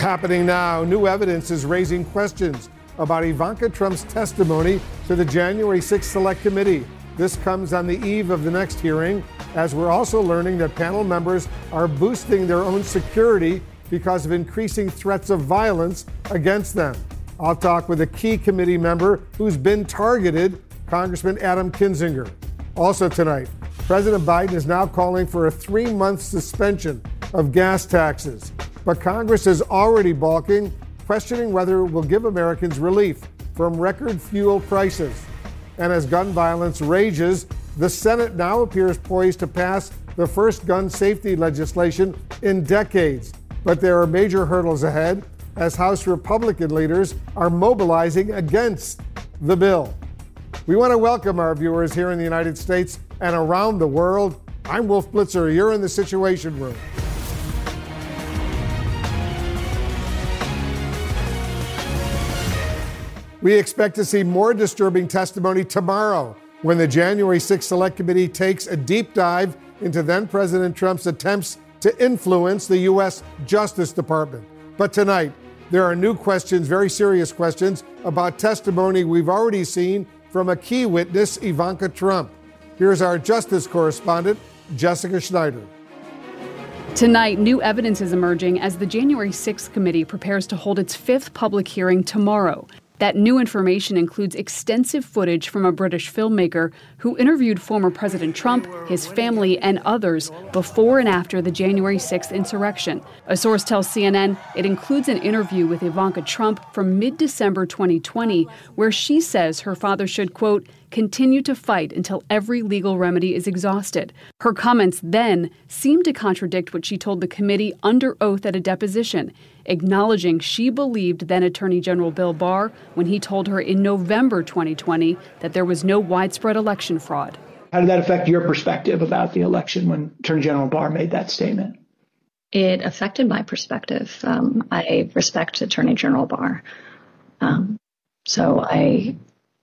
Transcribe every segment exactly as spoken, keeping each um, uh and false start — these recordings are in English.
Happening now, new evidence is raising questions about Ivanka Trump's testimony to the January sixth Select Committee. This comes on the eve of the next hearing, as we're also learning that panel members are boosting their own security because of increasing threats of violence against them. I'll talk with a key committee member who's been targeted, Congressman Adam Kinzinger. Also tonight, President Biden is now calling for a three-month suspension of gas taxes. But Congress is already balking, questioning whether it will give Americans relief from record fuel prices. And as gun violence rages, the Senate now appears poised to pass the first gun safety legislation in decades. But there are major hurdles ahead as House Republican leaders are mobilizing against the bill. We want to welcome our viewers here in the United States and around the world. I'm Wolf Blitzer. You're in the Situation Room. We expect to see more disturbing testimony tomorrow when the January sixth Select Committee takes a deep dive into then-President Trump's attempts to influence the U S Justice Department. But tonight, there are new questions, very serious questions, about testimony we've already seen from a key witness, Ivanka Trump. Here's our justice correspondent, Jessica Schneider. Tonight, new evidence is emerging as the January sixth committee prepares to hold its fifth public hearing tomorrow. That new information includes extensive footage from a British filmmaker who interviewed former President Trump, his family, and others before and after the January sixth insurrection. A source tells C N N it includes an interview with Ivanka Trump from mid-December twenty twenty, where she says her father should, quote, continue to fight until every legal remedy is exhausted. Her comments then seemed to contradict what she told the committee under oath at a deposition, acknowledging she believed then Attorney General Bill Barr when he told her in November twenty twenty that there was no widespread election fraud. How did that affect your perspective about the election when Attorney General Barr made that statement? It affected my perspective. Um, I respect Attorney General Barr. Um, so I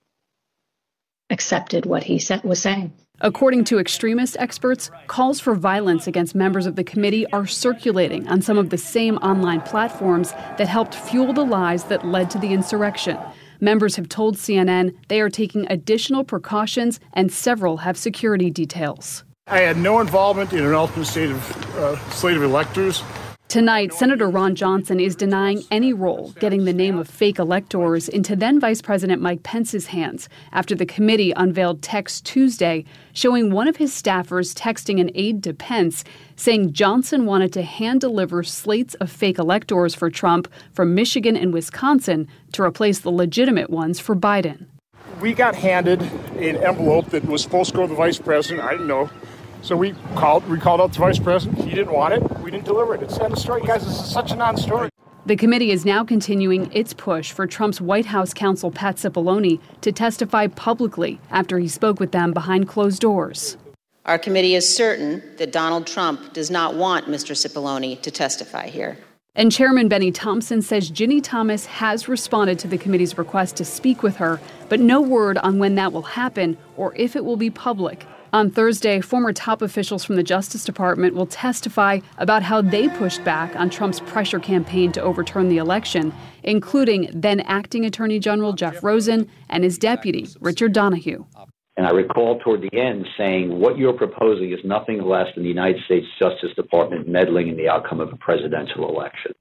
accepted what he said, was saying. According to extremist experts, calls for violence against members of the committee are circulating on some of the same online platforms that helped fuel the lies that led to the insurrection. Members have told C N N they are taking additional precautions, and several have security details. I had no involvement in an ultimate state of, uh, slate of electors. Tonight, Senator Ron Johnson is denying any role getting the name of fake electors into then-Vice President Mike Pence's hands after the committee unveiled texts Tuesday showing one of his staffers texting an aide to Pence saying Johnson wanted to hand-deliver slates of fake electors for Trump from Michigan and Wisconsin to replace the legitimate ones for Biden. We got handed an envelope that was supposed to go to the vice president. I didn't know. So we called we called out the vice president. He didn't want it. We didn't deliver it. It's not a story. Guys, this is such a non-story. The committee is now continuing its push for Trump's White House counsel Pat Cipollone to testify publicly after he spoke with them behind closed doors. Our committee is certain that Donald Trump does not want Mister Cipollone to testify here. And Chairman Benny Thompson says Ginny Thomas has responded to the committee's request to speak with her, but no word on when that will happen or if it will be public. On Thursday, former top officials from the Justice Department will testify about how they pushed back on Trump's pressure campaign to overturn the election, including then Acting Attorney General Jeff Rosen and his deputy, Richard Donahue. And I recall toward the end saying, what you're proposing is nothing less than the United States Justice Department meddling in the outcome of a presidential election.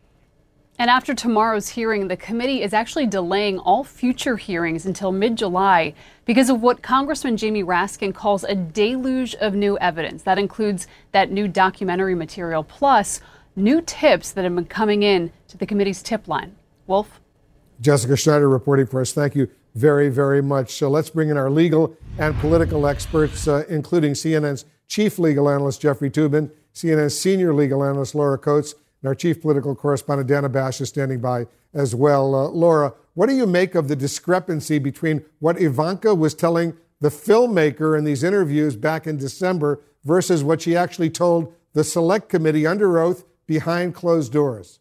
And after tomorrow's hearing, the committee is actually delaying all future hearings until mid-July because of what Congressman Jamie Raskin calls a deluge of new evidence. That includes that new documentary material, plus new tips that have been coming in to the committee's tip line. Wolf? Jessica Schneider reporting for us. Thank you very, very much. So let's bring in our legal and political experts, uh, including C N N's chief legal analyst, Jeffrey Toobin, C N N's senior legal analyst, Laura Coates, and our chief political correspondent, Dana Bash, is standing by as well. Uh, Laura, what do you make of the discrepancy between what Ivanka was telling the filmmaker in these interviews back in December versus what she actually told the Select Committee under oath behind closed doors?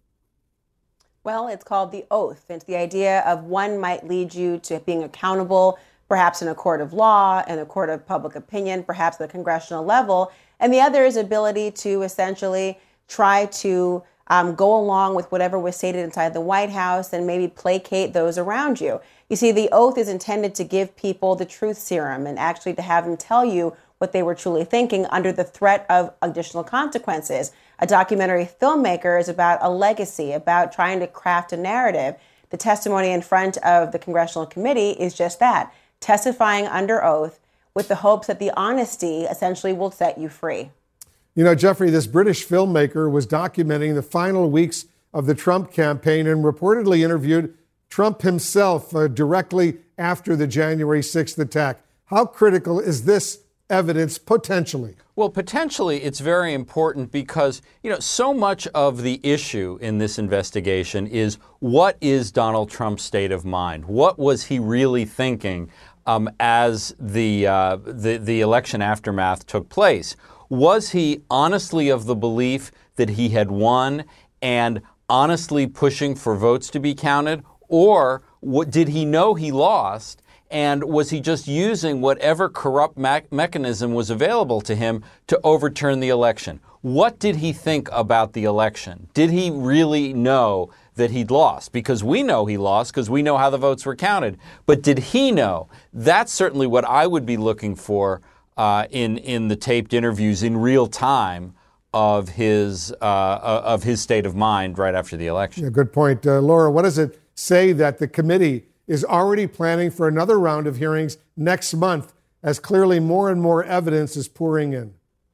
Well, it's called the oath. It's the idea of one might lead you to being accountable, perhaps in a court of law, in a court of public opinion, perhaps at the congressional level, and the other is ability to essentially try to um, go along with whatever was stated inside the White House and maybe placate those around you. You see, the oath is intended to give people the truth serum and actually to have them tell you what they were truly thinking under the threat of additional consequences. A documentary filmmaker is about a legacy, about trying to craft a narrative. The testimony in front of the Congressional Committee is just that, testifying under oath with the hopes that the honesty essentially will set you free. You know, Jeffrey, this British filmmaker was documenting the final weeks of the Trump campaign and reportedly interviewed Trump himself uh, directly after the January sixth attack. How critical is this evidence potentially? Well, potentially it's very important because, you know, so much of the issue in this investigation is what is Donald Trump's state of mind? What was he really thinking um, as the, uh, the the election aftermath took place? Was he honestly of the belief that he had won and honestly pushing for votes to be counted? Or what, did he know he lost? And was he just using whatever corrupt me- mechanism was available to him to overturn the election? What did he think about the election? Did he really know that he'd lost? Because we know he lost because we know how the votes were counted. But did he know? That's certainly what I would be looking for uh, in in the taped interviews in real time of his uh, of his state of mind right after the election. Yeah, good point, uh, Laura. What does it say that the committee is already planning for another round of hearings next month, as clearly more and more evidence is pouring in?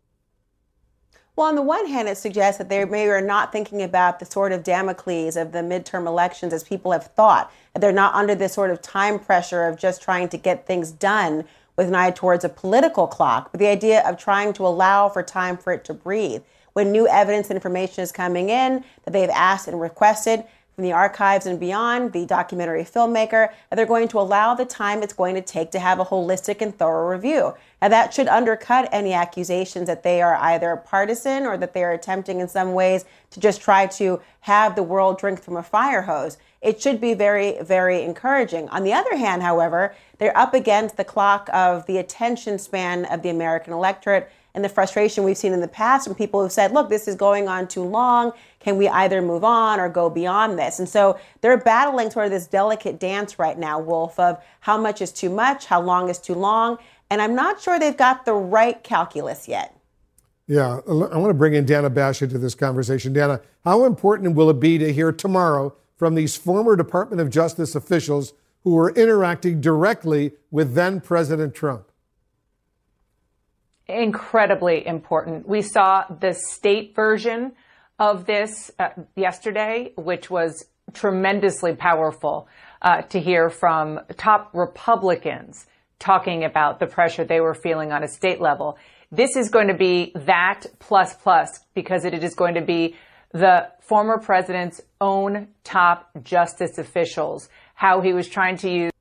Well, on the one hand, it suggests that they maybe are not thinking about the sort of Damocles of the midterm elections as people have thought. That they're not under this sort of time pressure of just trying to get things done with an eye towards a political clock, but the idea of trying to allow for time for it to breathe. When new evidence and information is coming in that they've asked and requested from the archives and beyond, the documentary filmmaker, and they're going to allow the time it's going to take to have a holistic and thorough review. Now, that should undercut any accusations that they are either partisan or that they are attempting in some ways to just try to have the world drink from a fire hose. It should be very, very encouraging. On the other hand, however, they're up against the clock of the attention span of the American electorate and the frustration we've seen in the past from people who've said, look, this is going on too long. Can we either move on or go beyond this? And so they're battling sort of this delicate dance right now, Wolf, of how much is too much, how long is too long. And I'm not sure they've got the right calculus yet. Yeah, I want to bring in Dana Bash into this conversation. Dana, how important will it be to hear tomorrow from these former Department of Justice officials who were interacting directly with then President Trump? Incredibly important. We saw the state version of this uh, yesterday, which was tremendously powerful uh, to hear from top Republicans talking about the pressure they were feeling on a state level. This is going to be that plus plus because it is going to be the former president's own top justice officials, how he was trying to use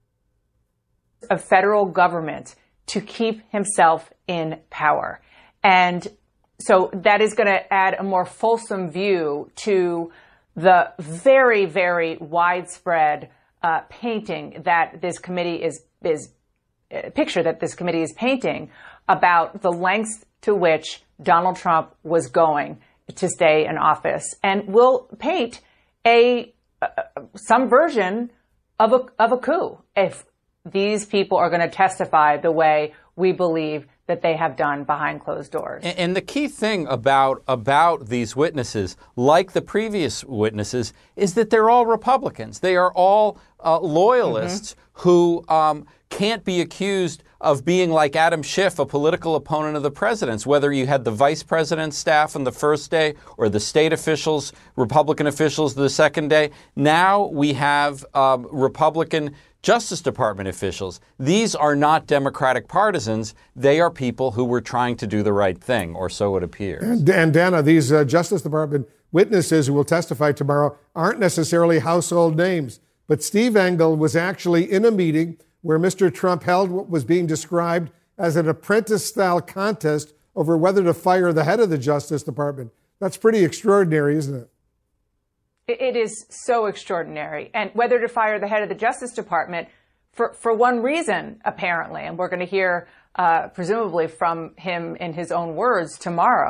a federal government to keep himself in power. And so that is going to add a more fulsome view to the very, very widespread uh, painting that this committee is, is uh, picture that this committee is painting about the lengths to which Donald Trump was going to stay in office, and will paint a uh, some version of a of a coup if these people are going to testify the way we believe that they have done behind closed doors. And, and the key thing about about these witnesses, like the previous witnesses, is that they're all Republicans. They are all uh, loyalists mm-hmm. who um, can't be accused of being like Adam Schiff, a political opponent of the president's, whether you had the vice president's staff on the first day or the state officials, Republican officials the second day. Now we have um, Republican Justice Department officials. These are not Democratic partisans. They are people who were trying to do the right thing, or so it appears. And, and Dana, these uh, Justice Department witnesses who will testify tomorrow aren't necessarily household names. But Steve Engel was actually in a meeting where Mister Trump held what was being described as an apprentice-style contest over whether to fire the head of the Justice Department. That's pretty extraordinary, isn't it? It is so extraordinary. And whether to fire the head of the Justice Department for, for one reason, apparently, and we're going to hear uh, presumably from him in his own words tomorrow,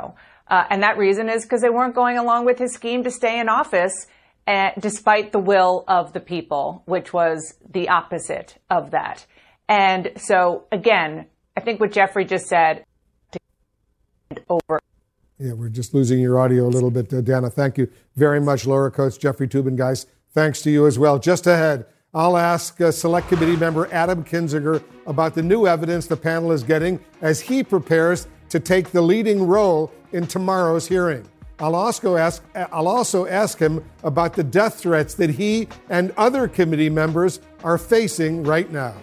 Uh, and that reason is because they weren't going along with his scheme to stay in office, uh, despite the will of the people, which was the opposite of that. And so, again, I think what Jeffrey just said over. Yeah, we're just losing your audio a little bit, uh, Dana. Thank you very much, Laura Coates, Jeffrey Toobin, guys. Thanks to you as well. Just ahead, I'll ask uh, Select Committee member Adam Kinzinger about the new evidence the panel is getting as he prepares to take the leading role in tomorrow's hearing. I'll also ask, I'll also ask him about the death threats that he and other committee members are facing right now.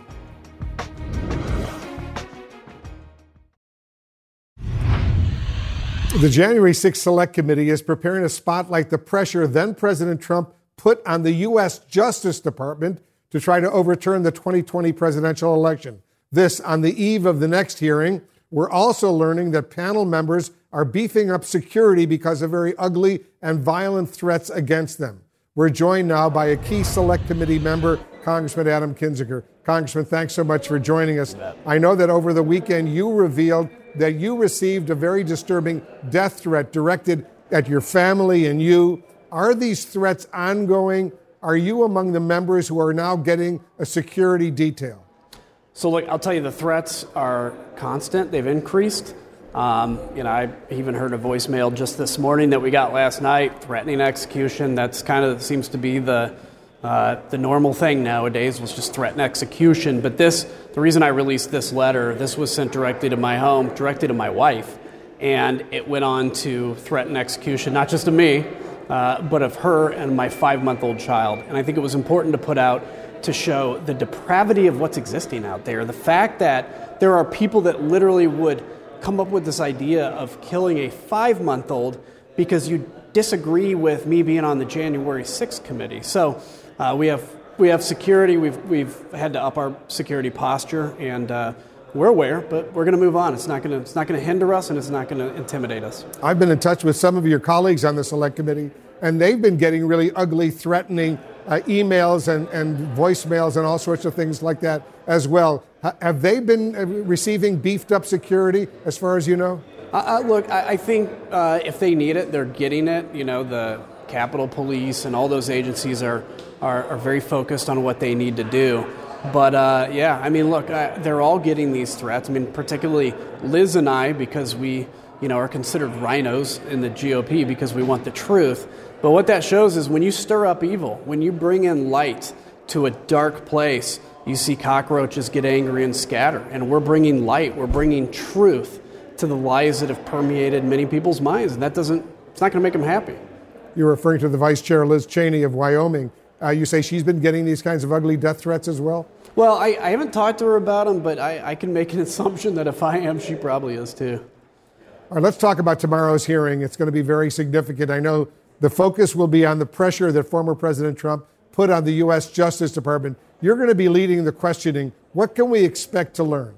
The January sixth Select Committee is preparing to spotlight the pressure then President Trump put on the U S Justice Department to try to overturn the twenty twenty presidential election. This on the eve of the next hearing. We're also learning that panel members are beefing up security because of very ugly and violent threats against them. We're joined now by a key Select Committee member, Congressman Adam Kinzinger. Congressman, thanks so much for joining us. I know that over the weekend you revealed that you received a very disturbing death threat directed at your family and you. Are these threats ongoing? Are you among the members who are now getting a security detail? So, look, I'll tell you, the threats are constant. They've increased. Um, you know, I even heard a voicemail just this morning that we got last night, threatening execution. That's kind of seems to be the uh, the normal thing nowadays, was just threaten execution. But this, the reason I released this letter, this was sent directly to my home, directly to my wife, and it went on to threaten execution, not just of me, uh, but of her and my five-month-old child. And I think it was important to put out to show the depravity of what's existing out there. The fact that there are people that literally would come up with this idea of killing a five-month-old because you disagree with me being on the January sixth committee. So uh, we have we have security. We've we've had to up our security posture, and uh, we're aware, but we're going to move on. It's not going to it's not going to hinder us, and it's not going to intimidate us. I've been in touch with some of your colleagues on the Select Committee, and they've been getting really ugly, threatening uh, emails and, and voicemails and all sorts of things like that as well. H- have they been receiving beefed up security as far as you know? Uh, look, I, I think uh, if they need it, they're getting it. You know, the Capitol Police and all those agencies are, are, are very focused on what they need to do. But, uh, yeah, I mean, look, uh, they're all getting these threats. I mean, particularly Liz and I, because we, you know, are considered rhinos in the G O P because we want the truth. But what that shows is when you stir up evil, when you bring in light to a dark place, you see cockroaches get angry and scatter. And we're bringing light, we're bringing truth to the lies that have permeated many people's minds. And that doesn't, it's not going to make them happy. You're referring to the Vice Chair, Liz Cheney of Wyoming. Uh, you say she's been getting these kinds of ugly death threats as well? Well, I, I haven't talked to her about them, but I, I can make an assumption that if I am, she probably is too. All right, let's talk about tomorrow's hearing. It's going to be very significant. I know the focus will be on the pressure that former President Trump put on the U S Justice Department. You're going to be leading the questioning. What can we expect to learn?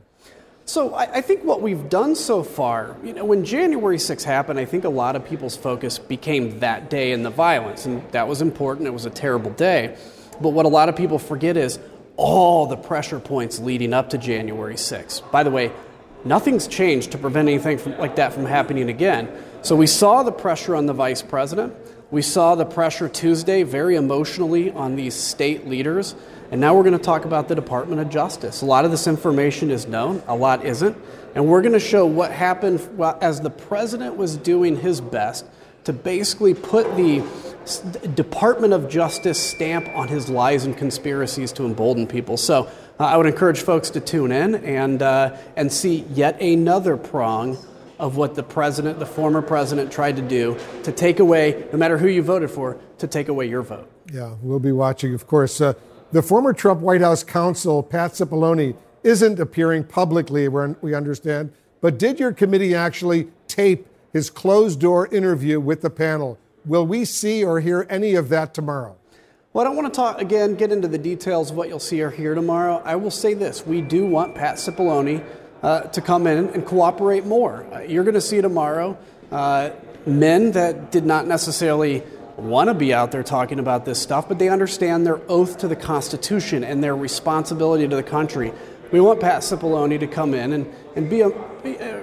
So I, I think what we've done so far, you know, when January sixth happened, I think a lot of people's focus became that day and the violence, and that was important. It was a terrible day. But what a lot of people forget is all the pressure points leading up to January sixth. By the way, nothing's changed to prevent anything from, like that from happening again. So we saw the pressure on the vice president. We saw the pressure Tuesday very emotionally on these state leaders. And now we're going to talk about the Department of Justice. A lot of this information is known, a lot isn't. And we're going to show what happened as the president was doing his best to basically put the Department of Justice stamp on his lies and conspiracies to embolden people. So uh, I would encourage folks to tune in and uh, and see yet another prong of what the president, the former president, tried to do to take away, no matter who you voted for, to take away your vote. Yeah, we'll be watching, of course. Uh, the former Trump White House counsel, Pat Cipollone, isn't appearing publicly, we understand, but did your committee actually tape his closed-door interview with the panel? Will we see or hear any of that tomorrow? Well, I don't want to talk, again, get into the details of what you'll see or hear tomorrow. I will say this. We do want Pat Cipollone uh, to come in and cooperate more. Uh, you're going to see tomorrow uh, men that did not necessarily want to be out there talking about this stuff, but they understand their oath to the Constitution and their responsibility to the country. We want Pat Cipollone to come in and, and be, a, be uh,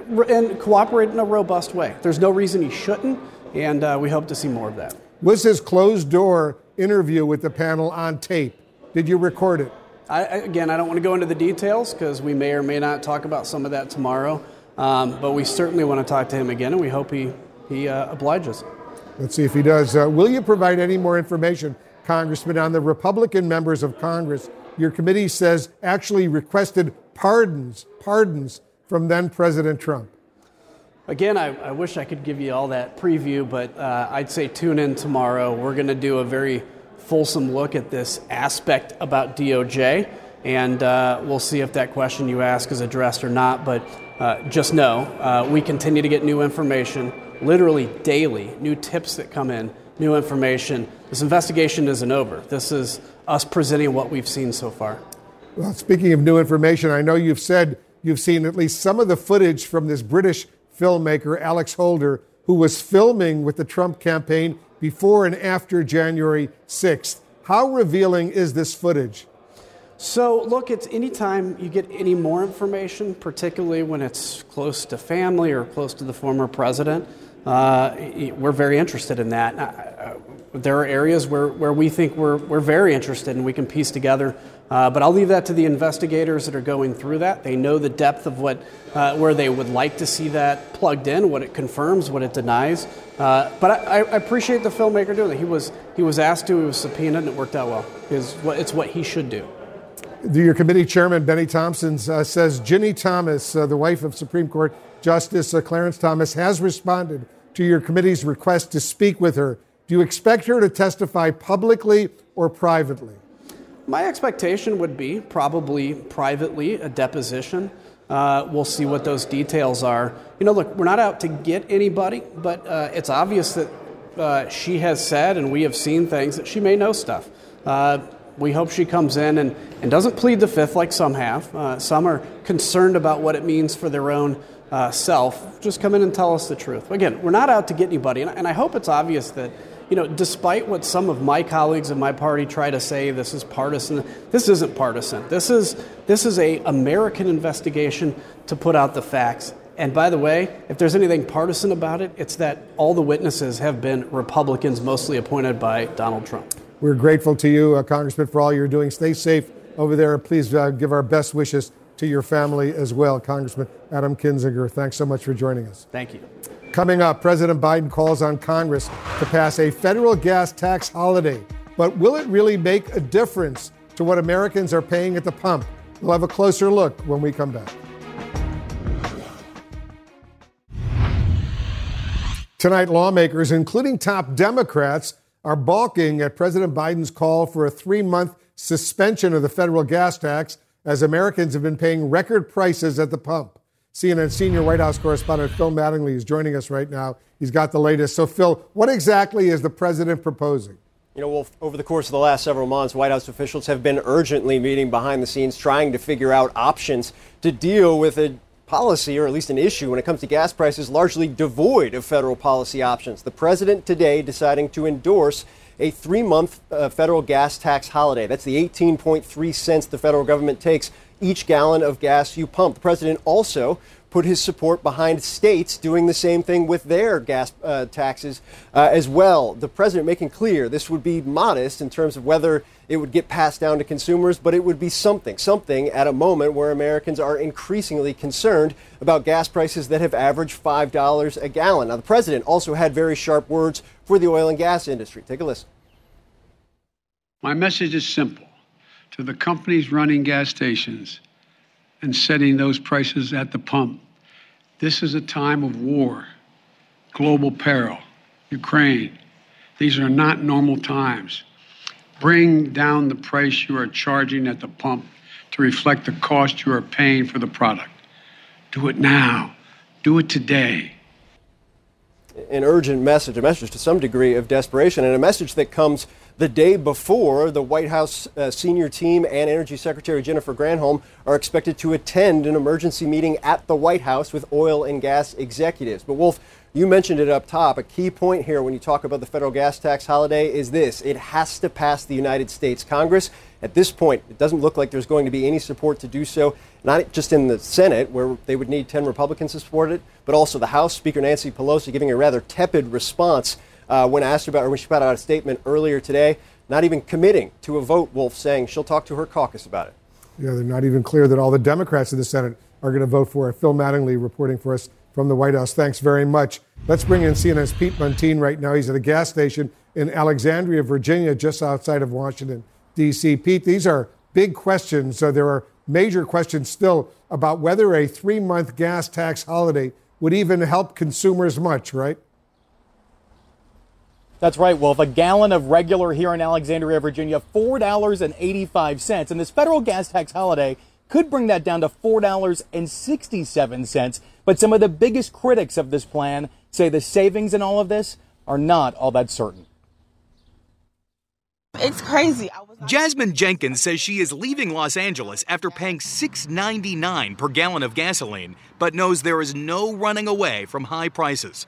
and cooperate in a robust way. There's no reason he shouldn't, and uh, we hope to see more of that. Was his closed-door interview with the panel on tape? Did you record it? I, again, I don't want to go into the details because we may or may not talk about some of that tomorrow, um, but we certainly want to talk to him again, and we hope he, he uh, obliges. Let's see if he does. Uh, will you provide any more information, Congressman, on the Republican members of Congress your committee says actually requested pardons, pardons from then President Trump? Again, I, I wish I could give you all that preview, but uh, I'd say tune in tomorrow. We're going to do a very fulsome look at this aspect about D O J, and uh, we'll see if that question you ask is addressed or not. But uh, just know uh, we continue to get new information, literally daily, new tips that come in, new information. This investigation isn't over. This is us presenting what we've seen so far. Well, speaking of new information, I know you've said you've seen at least some of the footage from this British filmmaker, Alex Holder, who was filming with the Trump campaign before and after January sixth. How revealing is this footage? So, look, it's anytime you get any more information, particularly when it's close to family or close to the former president, uh, we're very interested in that. Uh, there are areas where, where we think we're, we're very interested and we can piece together. Uh, but I'll leave that to the investigators that are going through that. They know the depth of what, uh, where they would like to see that plugged in, what it confirms, what it denies. Uh, but I, I appreciate the filmmaker doing it. He was, he was asked to, he was subpoenaed, and it worked out well. It's what, it's what he should do. Your committee chairman, Benny Thompson, uh, says Ginny Thomas, uh, the wife of Supreme Court Justice uh, Clarence Thomas, has responded to your committee's request to speak with her. Do you expect her to testify publicly or privately? My expectation would be probably privately a deposition. Uh, we'll see what those details are. You know, look, we're not out to get anybody, but uh, it's obvious that uh, she has said, and we have seen things, that she may know stuff. Uh, we hope she comes in and, and doesn't plead the fifth like some have. Uh, some are concerned about what it means for their own uh, self. Just come in and tell us the truth. Again, we're not out to get anybody, and, and I hope it's obvious that, you know, despite what some of my colleagues in my party try to say, this is partisan. This isn't partisan. This is this is a American investigation to put out the facts. And by the way, if there's anything partisan about it, it's that all the witnesses have been Republicans, mostly appointed by Donald Trump. We're grateful to you, uh, Congressman, for all you're doing. Stay safe over there. Please uh, give our best wishes to your family as well. Congressman Adam Kinzinger, thanks so much for joining us. Thank you. Coming up, President Biden calls on Congress to pass a federal gas tax holiday. But will it really make a difference to what Americans are paying at the pump? We'll have a closer look when we come back. Tonight, lawmakers, including top Democrats, are balking at President Biden's call for a three-month suspension of the federal gas tax as Americans have been paying record prices at the pump. C N N senior White House correspondent Phil Mattingly is joining us right now. He's got the latest. So, Phil, what exactly is the president proposing? You know, Wolf, over the course of the last several months, White House officials have been urgently meeting behind the scenes, trying to figure out options to deal with a policy, or at least an issue, when it comes to gas prices, largely devoid of federal policy options. The president today deciding to endorse a three-month uh, federal gas tax holiday. That's the eighteen point three cents the federal government takes each gallon of gas you pump. The president also put his support behind states doing the same thing with their gas uh, taxes uh, as well. The president making clear this would be modest in terms of whether it would get passed down to consumers, but it would be something, something at a moment where Americans are increasingly concerned about gas prices that have averaged five dollars a gallon. Now, the president also had very sharp words for the oil and gas industry. Take a listen. My message is simple. To the companies running gas stations and setting those prices at the pump, this is a time of war, global peril, Ukraine. These are not normal times. Bring down the price you are charging at the pump to reflect the cost you are paying for the product. Do it now. Do it today. An urgent message, a message to some degree of desperation, and a message that comes the day before the White House uh, senior team and Energy Secretary Jennifer Granholm are expected to attend an emergency meeting at the White House with oil and gas executives. But Wolf, You mentioned it up top. A key point here when you talk about the federal gas tax holiday is this. It has to pass the United States Congress. At this point, it doesn't look like there's going to be any support to do so, not just in the Senate, where they would need ten Republicans to support it, but also the House. Speaker Nancy Pelosi giving a rather tepid response uh, when asked about, or when she put out a statement earlier today, not even committing to a vote, Wolf, saying she'll talk to her caucus about it. Yeah, they're not even clear that all the Democrats in the Senate are going to vote for it. Phil Mattingly reporting for us from the White House. Thanks very much. Let's bring in C N N's Pete Muntean right now. He's at a gas station in Alexandria, Virginia, just outside of Washington, D C. Pete, these are big questions. So there are major questions still about whether a three-month gas tax holiday would even help consumers much, right? That's right, Wolf. A gallon of regular here in Alexandria, Virginia, four dollars and eighty-five cents. And this federal gas tax holiday could bring that down to four dollars and sixty-seven cents. But some of the biggest critics of this plan say the savings in all of this are not all that certain. It's crazy. Jasmine Jenkins says she is leaving Los Angeles after paying six dollars and ninety-nine cents per gallon of gasoline, but knows there is no running away from high prices.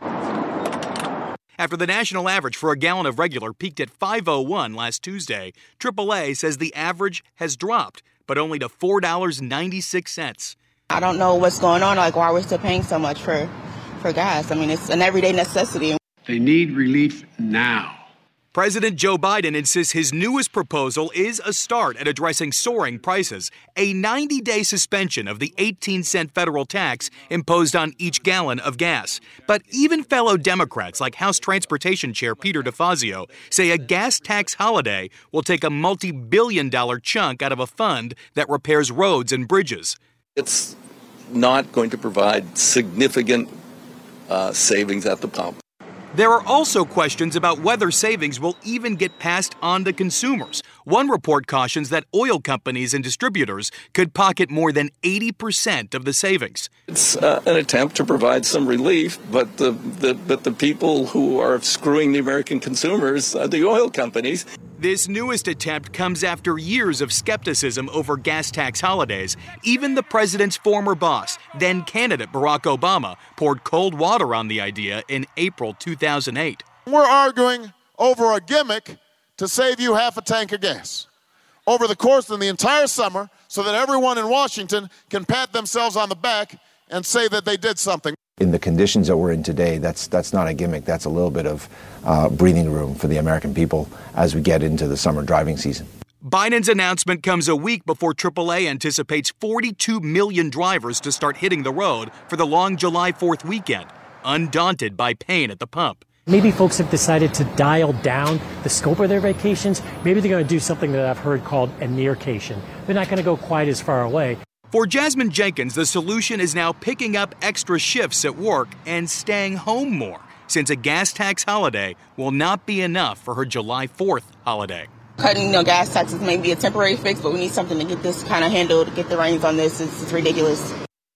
After the national average for a gallon of regular peaked at five oh one last Tuesday, triple A says the average has dropped, but only to four dollars and ninety-six cents. I don't know what's going on, like why we're still paying so much for, for gas. I mean, it's an everyday necessity. They need relief now. President Joe Biden insists his newest proposal is a start at addressing soaring prices, a ninety-day suspension of the eighteen cent federal tax imposed on each gallon of gas. But even fellow Democrats like House Transportation Chair Peter DeFazio say a gas tax holiday will take a multi-billion dollar chunk out of a fund that repairs roads and bridges. It's not going to provide significant uh, savings at the pump. There are also questions about whether savings will even get passed on to consumers. One report cautions that oil companies and distributors could pocket more than eighty percent of the savings. It's uh, an attempt to provide some relief, but the, the but the people who are screwing the American consumers are the oil companies. This newest attempt comes after years of skepticism over gas tax holidays. Even the president's former boss, then candidate Barack Obama, poured cold water on the idea in April two thousand eight. We're arguing over a gimmick to save you half a tank of gas over the course of the entire summer so that everyone in Washington can pat themselves on the back and say that they did something. In the conditions that we're in today, that's that's not a gimmick. That's a little bit of uh, breathing room for the American people as we get into the summer driving season. Biden's announcement comes a week before triple A anticipates forty-two million drivers to start hitting the road for the long July fourth weekend, undaunted by pain at the pump. Maybe folks have decided to dial down the scope of their vacations. Maybe they're going to do something that I've heard called a nearcation. They're not going to go quite as far away. For Jasmine Jenkins, the solution is now picking up extra shifts at work and staying home more, since a gas tax holiday will not be enough for her July fourth holiday. Cutting, you know, gas taxes may be a temporary fix, but we need something to get this kind of handled, get the reins on this. It's, it's ridiculous.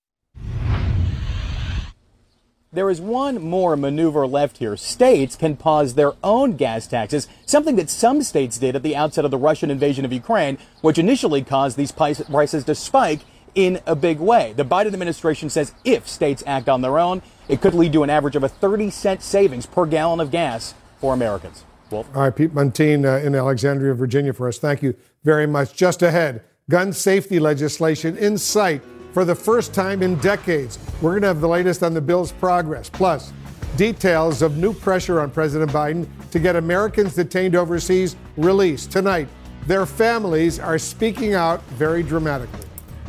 There is one more maneuver left here. States can pause their own gas taxes, something that some states did at the outset of the Russian invasion of Ukraine, which initially caused these prices to spike in a big way. The Biden administration says if states act on their own, it could lead to an average of a thirty cent savings per gallon of gas for Americans. Wolf. All right, Pete Muntean uh, in Alexandria, Virginia for us. Thank you very much. Just ahead, gun safety legislation in sight for the first time in decades. We're going to have the latest on the bill's progress, plus details of new pressure on President Biden to get Americans detained overseas released. Tonight, their families are speaking out very dramatically.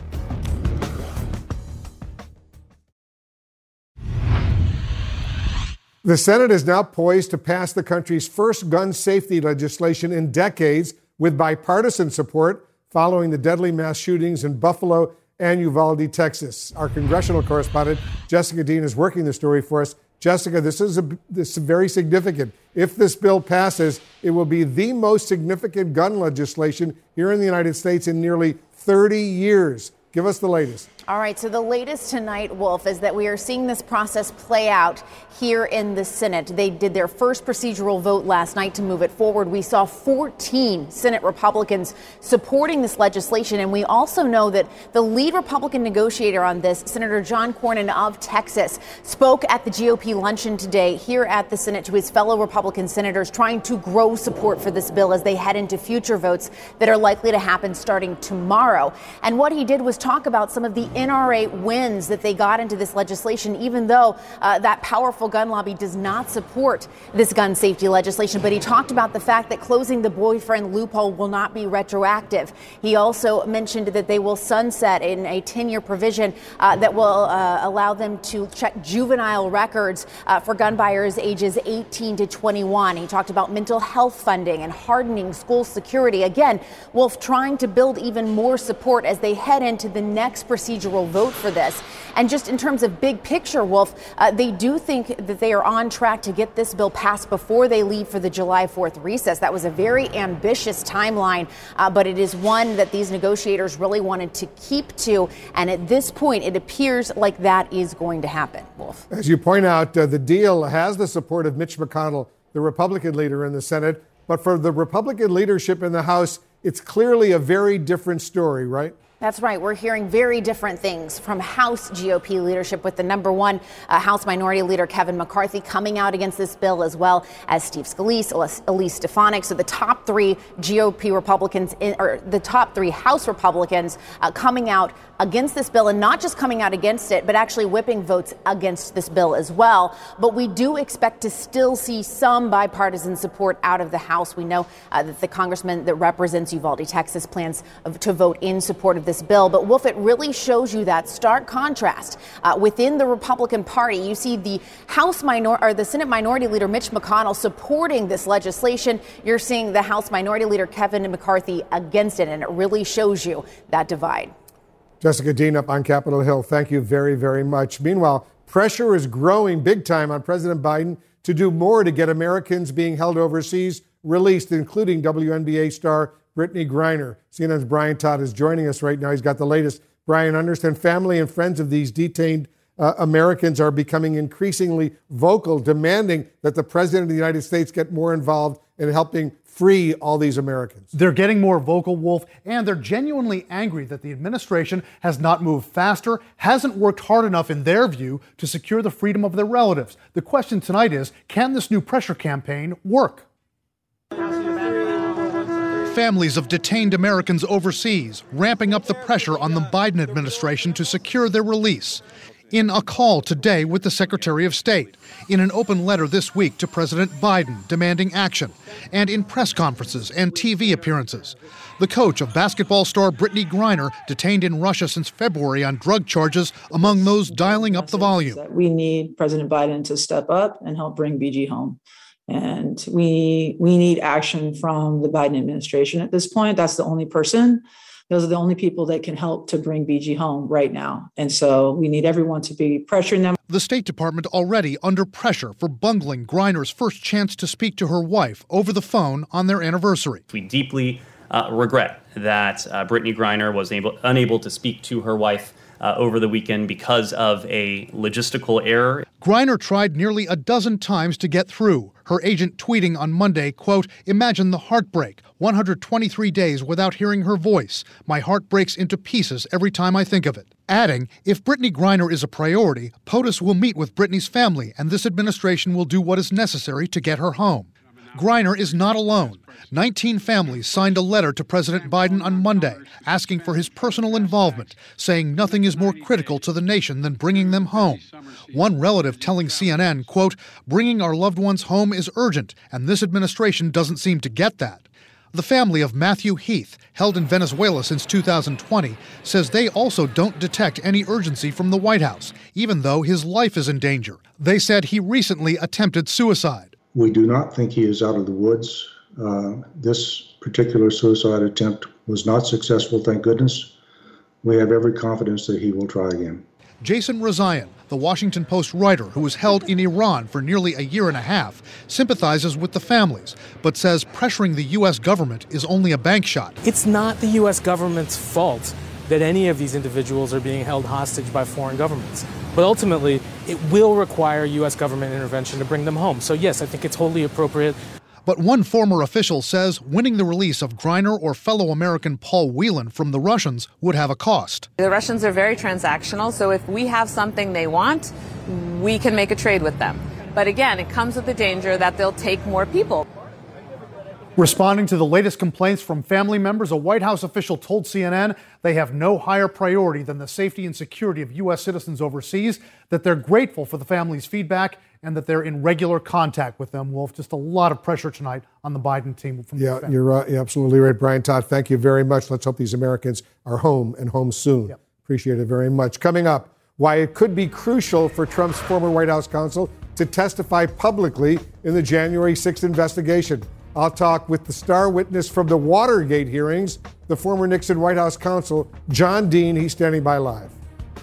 The Senate is now poised to pass the country's first gun safety legislation in decades with bipartisan support following the deadly mass shootings in Buffalo and Uvalde, Texas. Our congressional correspondent, Jessica Dean, is working the story for us. Jessica, this is, a, this is very significant. If this bill passes, it will be the most significant gun legislation here in the United States in nearly thirty years. Give us the latest. All right, so the latest tonight, Wolf, is that we are seeing this process play out here in the Senate. They did their first procedural vote last night to move it forward. We saw fourteen Senate Republicans supporting this legislation, and we also know that the lead Republican negotiator on this, Senator John Cornyn of Texas, spoke at the G O P luncheon today here at the Senate to his fellow Republican senators, trying to grow support for this bill as they head into future votes that are likely to happen starting tomorrow. And what he did was talk about some of the N R A wins that they got into this legislation, even though uh, that powerful gun lobby does not support this gun safety legislation. But he talked about the fact that closing the boyfriend loophole will not be retroactive. He also mentioned that they will sunset in a ten-year provision uh, that will uh, allow them to check juvenile records uh, for gun buyers ages eighteen to twenty-one. He talked about mental health funding and hardening school security. Again, Wolf trying to build even more support as they head into the next procedural vote for this. And just in terms of big picture, Wolf, uh, they do think that they are on track to get this bill passed before they leave for the July fourth recess. That was a very ambitious timeline, uh, but it is one that these negotiators really wanted to keep to. And at this point, it appears like that is going to happen, Wolf. As you point out, uh, the deal has the support of Mitch McConnell, the Republican leader in the Senate. But for the Republican leadership in the House, it's clearly a very different story, right? That's right. We're hearing very different things from House G O P leadership, with the number one uh, House Minority Leader Kevin McCarthy coming out against this bill, as well as Steve Scalise, Elise Stefanik. So the top three G O P Republicans, in, or the top three House Republicans uh, coming out against this bill, and not just coming out against it, but actually whipping votes against this bill as well. But we do expect to still see some bipartisan support out of the House. We know uh, that the congressman that represents Uvalde, Texas, plans to vote in support of this bill. But Wolf, it really shows you that stark contrast uh, within the Republican Party. You see the House minor or the Senate Minority Leader Mitch McConnell supporting this legislation. You're seeing the House Minority Leader Kevin McCarthy against it, and it really shows you that divide. Jessica Dean up on Capitol Hill, thank you very, very much. Meanwhile, pressure is growing big time on President Biden to do more to get Americans being held overseas released, including W N B A star Brittany Griner. C N N's Brian Todd is joining us right now. He's got the latest. Brian, I understand family and friends of these detained uh, Americans are becoming increasingly vocal, demanding that the President of the United States get more involved in helping free all these Americans. They're getting more vocal, Wolf, and they're genuinely angry that the administration has not moved faster, hasn't worked hard enough, in their view, to secure the freedom of their relatives. The question tonight is, can this new pressure campaign work? Families of detained Americans overseas ramping up the pressure on the Biden administration to secure their release. In a call today with the Secretary of State, in an open letter this week to President Biden demanding action, and in press conferences and T V appearances. The coach of basketball star Brittany Griner, detained in Russia since February on drug charges, among those dialing up the volume. We need President Biden to step up and help bring B G home. And we we need action from the Biden administration at this point. That's the only person. Those are the only people that can help to bring B G home right now. And so we need everyone to be pressuring them. The State Department already under pressure for bungling Griner's first chance to speak to her wife over the phone on their anniversary. We deeply uh, regret that uh, Brittany Griner was able, unable to speak to her wife Uh, over the weekend because of a logistical error. Griner tried nearly a dozen times to get through. Her agent tweeting on Monday, quote, "Imagine the heartbreak, one hundred twenty-three days without hearing her voice. My heart breaks into pieces every time I think of it." Adding, if Brittany Griner is a priority, POTUS will meet with Brittany's family and this administration will do what is necessary to get her home. Griner is not alone. nineteen families signed a letter to President Biden on Monday asking for his personal involvement, saying nothing is more critical to the nation than bringing them home. One relative telling C N N, quote, "Bringing our loved ones home is urgent, and this administration doesn't seem to get that." The family of Matthew Heath, held in Venezuela since two thousand twenty, says they also don't detect any urgency from the White House, even though his life is in danger. They said he recently attempted suicide. We do not think he is out of the woods. Uh, this particular suicide attempt was not successful, thank goodness. We have every confidence that he will try again. Jason Rezaian, the Washington Post writer who was held in Iran for nearly a year and a half, sympathizes with the families, but says pressuring the U S government is only a bank shot. It's not the U S government's fault that any of these individuals are being held hostage by foreign governments. But ultimately, it will require U S government intervention to bring them home. So yes, I think it's wholly appropriate. But one former official says winning the release of Griner or fellow American Paul Whelan from the Russians would have a cost. The Russians are very transactional, so if we have something they want, we can make a trade with them. But again, it comes with the danger that they'll take more people. Responding to the latest complaints from family members, a White House official told C N N they have no higher priority than the safety and security of U S citizens overseas, that they're grateful for the family's feedback, and that they're in regular contact with them. Wolf, just a lot of pressure tonight on the Biden team. From yeah, you're, uh, you're absolutely right, Brian Todd. Thank you very much. Let's hope these Americans are home and home soon. Yep. Appreciate it very much. Coming up, why it could be crucial for Trump's former White House counsel to testify publicly in the January sixth investigation. I'll talk with the star witness from the Watergate hearings, the former Nixon White House counsel, John Dean. He's standing by live.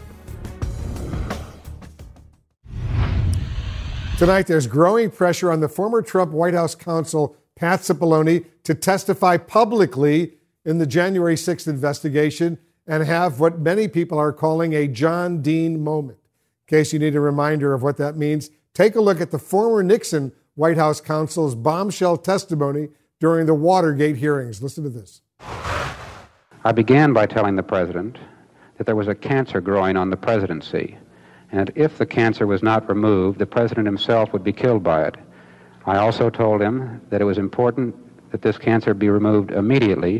Tonight, there's growing pressure on the former Trump White House counsel, Pat Cipollone, to testify publicly in the January sixth investigation and have what many people are calling a John Dean moment. In case you need a reminder of what that means, take a look at the former Nixon White House counsel's bombshell testimony during the Watergate hearings. Listen to this. I began by telling the president that there was a cancer growing on the presidency, and if the cancer was not removed, the president himself would be killed by it. I also told him that it was important that this cancer be removed immediately.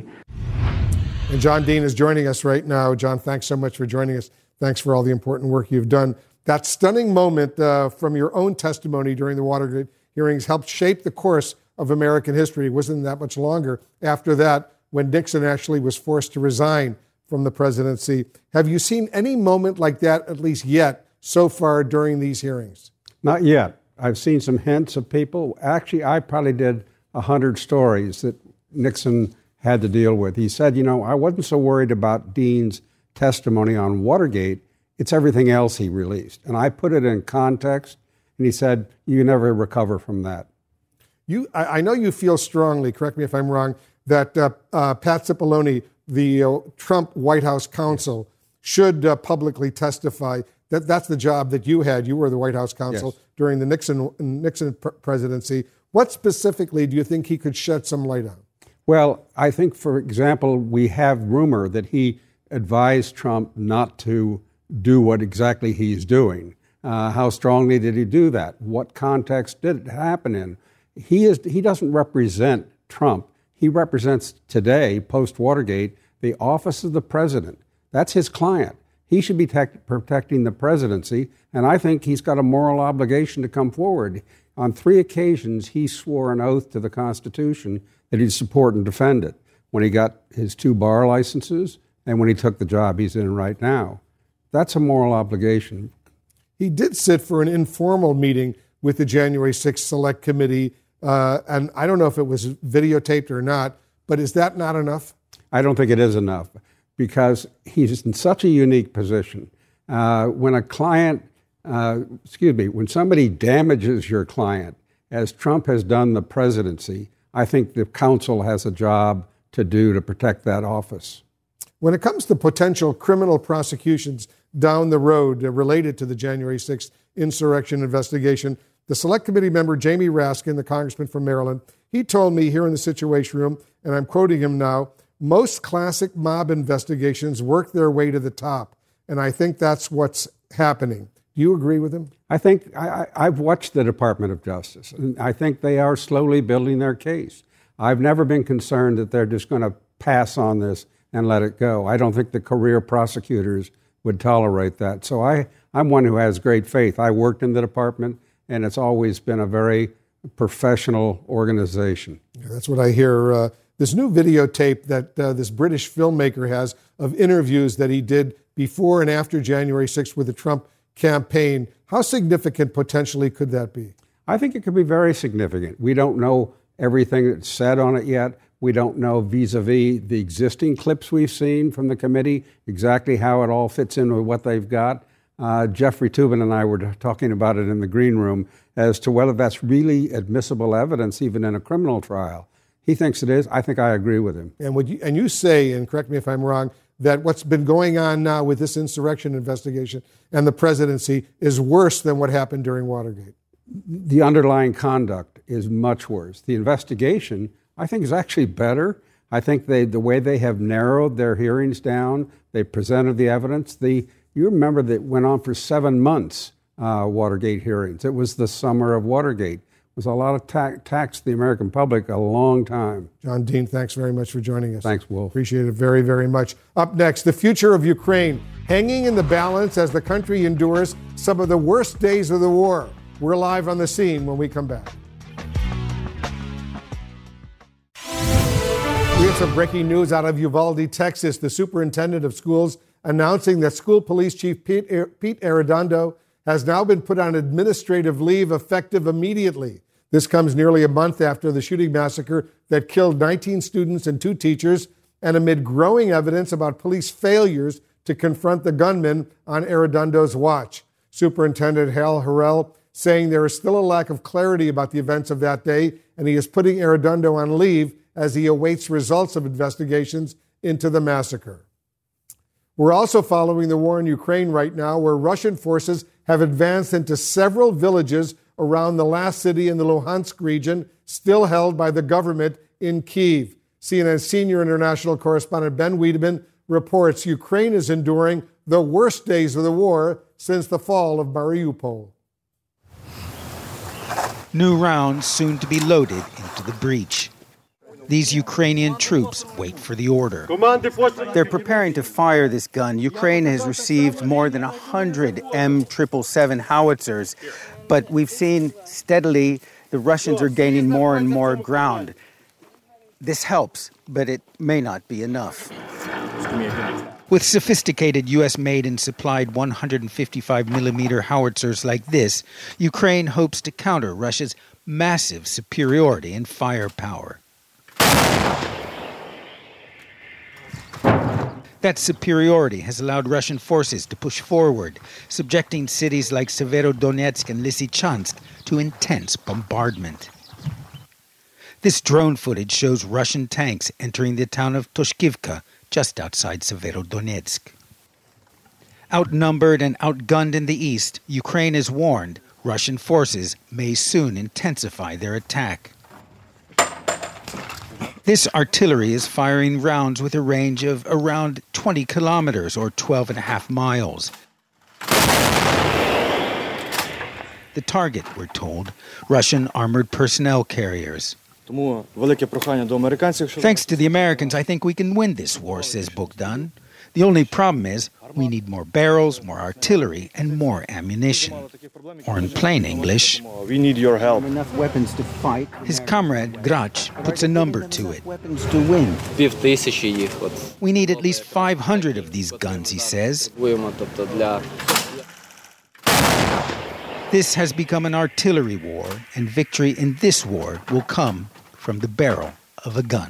And John Dean is joining us right now. John, thanks so much for joining us. Thanks for all the important work you've done. That stunning moment uh, from your own testimony during the Watergate hearings helped shape the course of American history. It wasn't that much longer after that when Nixon actually was forced to resign from the presidency. Have you seen any moment like that, at least yet, so far during these hearings? Not yet. I've seen some hints of people. Actually, I probably did one hundred stories that Nixon had to deal with. He said, you know, I wasn't so worried about Dean's testimony on Watergate. It's everything else he released. And I put it in context, and he said, you never recover from that. You, I, I know you feel strongly, correct me if I'm wrong, that uh, uh, Pat Cipollone, the uh, Trump White House counsel, should uh, publicly testify. That that's the job that you had. You were the White House counsel yes. during the Nixon Nixon pr- presidency. What specifically do you think he could shed some light on? Well, I think, for example, we have rumor that he advised Trump not to do what exactly he's doing. Uh, how strongly did he do that? What context did it happen in? He is he doesn't represent Trump. He represents today, post-Watergate, the office of the president. That's his client. He should be tech, protecting the presidency, and I think he's got a moral obligation to come forward. On three occasions, he swore an oath to the Constitution that he'd support and defend it. When he got his two bar licenses and when he took the job he's in right now. That's a moral obligation. He did sit for an informal meeting with the January sixth Select Committee, uh, and I don't know if it was videotaped or not, but is that not enough? I don't think it is enough, because he's in such a unique position. Uh, when a client, uh, excuse me, when somebody damages your client, as Trump has done the presidency, I think the counsel has a job to do to protect that office. When it comes to potential criminal prosecutions down the road related to the January sixth insurrection investigation, the Select Committee member Jamie Raskin, the congressman from Maryland, he told me here in the Situation Room, and I'm quoting him now, most classic mob investigations work their way to the top, and I think that's what's happening. Do you agree with him? I think I, I've watched the Department of Justice, and I think they are slowly building their case. I've never been concerned that they're just going to pass on this and let it go. I don't think the career prosecutors would tolerate that. So I, I'm one who has great faith. I worked in the department, and it's always been a very professional organization. Yeah, that's what I hear. Uh, this new videotape that uh, this British filmmaker has of interviews that he did before and after January sixth with the Trump campaign, how significant potentially could that be? I think it could be very significant. We don't know everything that's said on it yet. We don't know vis-a-vis the existing clips we've seen from the committee, exactly how it all fits in with what they've got. Uh, Jeffrey Toobin and I were talking about it in the green room as to whether that's really admissible evidence, even in a criminal trial. He thinks it is. I think I agree with him. And would you, and you say, and correct me if I'm wrong, that what's been going on now with this insurrection investigation and the presidency is worse than what happened during Watergate? The underlying conduct is much worse. The investigation, I think, is actually better. I think they, the way they have narrowed their hearings down, they presented the evidence. The, you remember that went on for seven months, uh, Watergate hearings. It was the summer of Watergate. It was a lot of ta- tax to the American public, a long time. John Dean, thanks very much for joining us. Thanks, Wolf. Appreciate it very, very much. Up next, the future of Ukraine, hanging in the balance as the country endures some of the worst days of the war. We're live on the scene when we come back. We have some breaking news out of Uvalde, Texas. The superintendent of schools announcing that school police chief Pete, Pete Arredondo has now been put on administrative leave effective immediately. This comes nearly a month after the shooting massacre that killed nineteen students and two teachers, and amid growing evidence about police failures to confront the gunman on Arredondo's watch. Superintendent Hal Harrell saying there is still a lack of clarity about the events of that day, and he is putting Arredondo on leave as he awaits results of investigations into the massacre. We're also following the war in Ukraine right now, where Russian forces have advanced into several villages around the last city in the Luhansk region, still held by the government in Kyiv. C N N senior international correspondent Ben Wiedemann reports Ukraine is enduring the worst days of the war since the fall of Mariupol. New rounds soon to be loaded into the breach. These Ukrainian troops wait for the order. They're preparing to fire this gun. Ukraine has received more than one hundred M seven seventy-seven howitzers, but we've seen steadily the Russians are gaining more and more ground. This helps, but it may not be enough. With sophisticated U S-made and supplied one hundred fifty-five millimeter howitzers like this, Ukraine hopes to counter Russia's massive superiority in firepower. That superiority has allowed Russian forces to push forward, subjecting cities like Severodonetsk and Lysychansk to intense bombardment. This drone footage shows Russian tanks entering the town of Toshkivka, just outside Severodonetsk. Outnumbered and outgunned in the east, Ukraine is warned Russian forces may soon intensify their attack. This artillery is firing rounds with a range of around twenty kilometers or twelve and a half miles. The target, we're told, Russian armored personnel carriers. Thanks to the Americans, I think we can win this war, says Bogdan. The only problem is we need more barrels, more artillery, and more ammunition. Or in plain English, we need your help. Enough weapons to fight. His comrade, Grach, puts a number to it. Weapons to win. We need at least five hundred of these guns, he says. This has become an artillery war, and victory in this war will come from the barrel of a gun.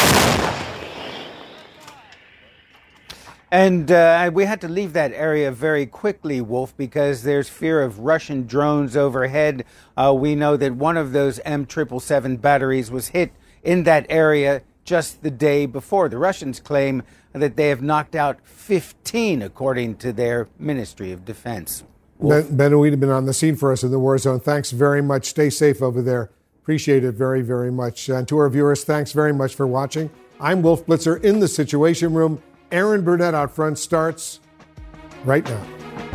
And uh, we had to leave that area very quickly, Wolf, because there's fear of Russian drones overhead. Uh, we know that one of those M seven seventy-seven batteries was hit in that area just the day before. The Russians claim that they have knocked out fifteen, according to their Ministry of Defense. Ben, Ben Wiedemann on the scene for us in the war zone. Thanks very much. Stay safe over there. Appreciate it very, very much. And to our viewers, thanks very much for watching. I'm Wolf Blitzer in the Situation Room. Aaron Burnett out front starts right now.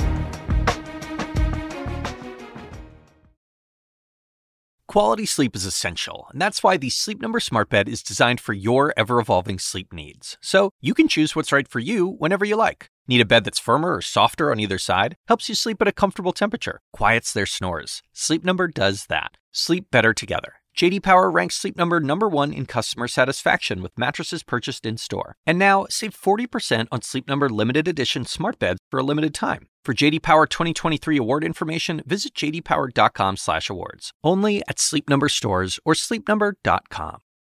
Quality sleep is essential, and that's why the Sleep Number Smart Bed is designed for your ever-evolving sleep needs. So you can choose what's right for you whenever you like. Need a bed that's firmer or softer on either side? Helps you sleep at a comfortable temperature. Quiets their snores. Sleep Number does that. Sleep better together. J D Power ranks Sleep Number number one in customer satisfaction with mattresses purchased in-store. And now, save forty percent on Sleep Number limited edition smart beds for a limited time. For J D Power twenty twenty-three award information, visit j d power dot com slash awards. Only at Sleep Number stores or sleep number dot com.